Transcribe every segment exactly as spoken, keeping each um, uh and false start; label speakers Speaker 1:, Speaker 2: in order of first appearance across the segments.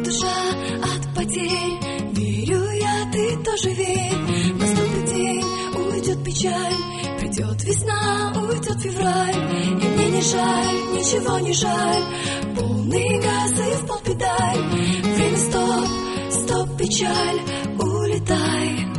Speaker 1: душа от потерь. Верю я, ты тоже верь. Наступит день, уйдет печаль, придет весна, уйдет февраль. И мне не жаль, ничего не жаль. Полный газ и в пол педаль. Время стоп, стоп, печаль, улетай.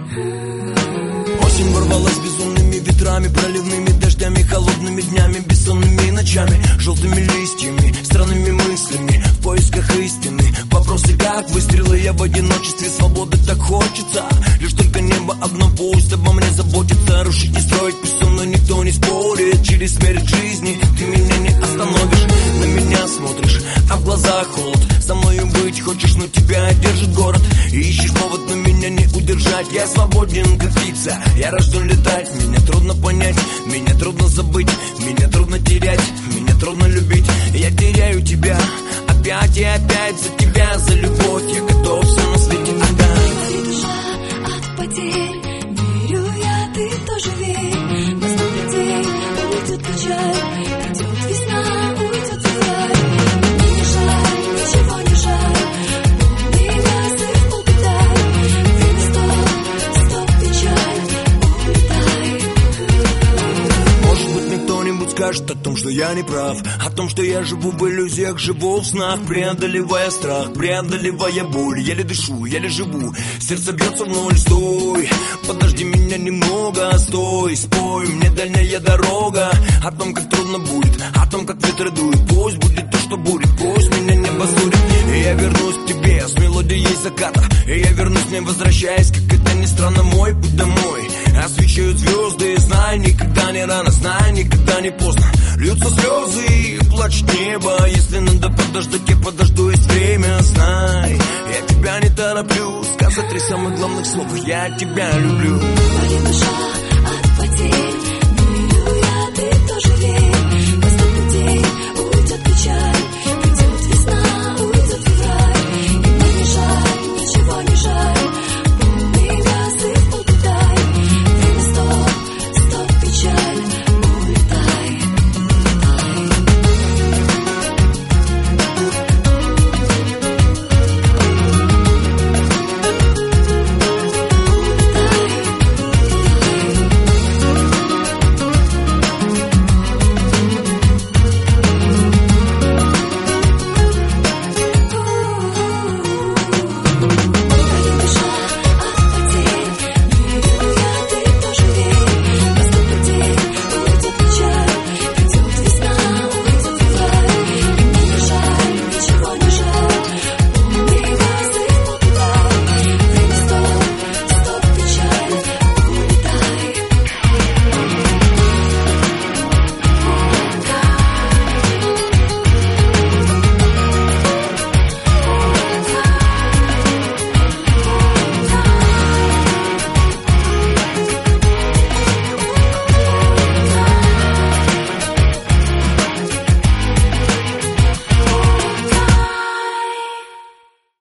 Speaker 2: Осень ворвалась безумными ветрами, проливными дождями, холодными днями, бессонными ночами, желтыми листьями, странными мыслями, в поисках истины. Вопросы как выстрелы, я в одиночестве, свободы так хочется. Лишь только небо одно пусть обо мне заботится. Рушить и строить пусть со мной никто не спорит. Через смерть жизни ты меня не остановишь. На меня смотришь, а в глазах холод. Со мною быть хочешь, но тебя держит город. И ищешь повод, но меня не удержать. Я свободен, как птица, я рожден летать. Меня трудно понять, меня трудно забыть, меня трудно терять, меня трудно любить. Я теряю тебя опять и опять. За тебя, за любовь я готов все на свете отдать.
Speaker 1: Горит душа от потерь. Верю я, ты тоже верь. Наступит день, уйдет печаль, придет весна, уйдет февраль. Мне не жаль, ничего не жаль. Полный газ и в пол педаль. Время стоп, стоп, печаль, улетай.
Speaker 2: Может быть, мне кто-нибудь скажет о том, что я не прав, о том, что я живу в иллюзиях, живу в снах, преодолевая страх, преодолевая боль. Еле дышу, еле живу, сердце бьется в ноль. Стой, подожди меня немного, стой, спой мне дальняя дорога. О том, как трудно будет, о том, как ветры дуют. Пусть будет то, что будет, пусть меня небо судит. И я вернусь к тебе с мелодией заката. И я вернусь, не возвращаясь, как это ни странно, мой путь домой. Освещают звезды, знай, никогда не рано, знай, никогда не поздно. Льются слезы и плачет небо. Если надо подождать, я подожду, есть время, знай. Я тебя не тороплю, сказать три самых главных слов: я тебя люблю.
Speaker 1: Горит душа от потерь.